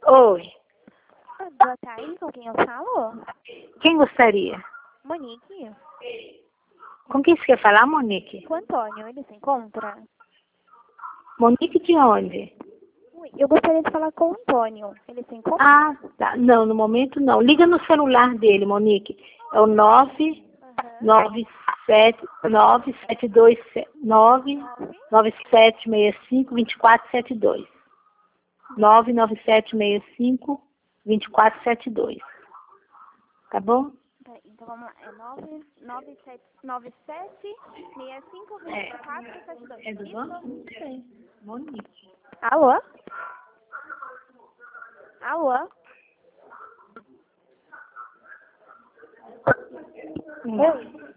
Oi, Boa tarde, com quem eu falo? quem gostaria? Monique. Com quem você quer falar, Monique? Com o Antônio, ele se encontra? Monique de onde? Ui, eu gostaria de falar com o Antônio. Ele se encontra? Ah, tá. Não, no momento não. Liga no celular dele, Monique. É o 99765-2472. 99765-2472. Tá bom? Peraí, então vamos lá. É 99765 2472. É do banco? Não sei. Monique. Alô? Alô? Oi?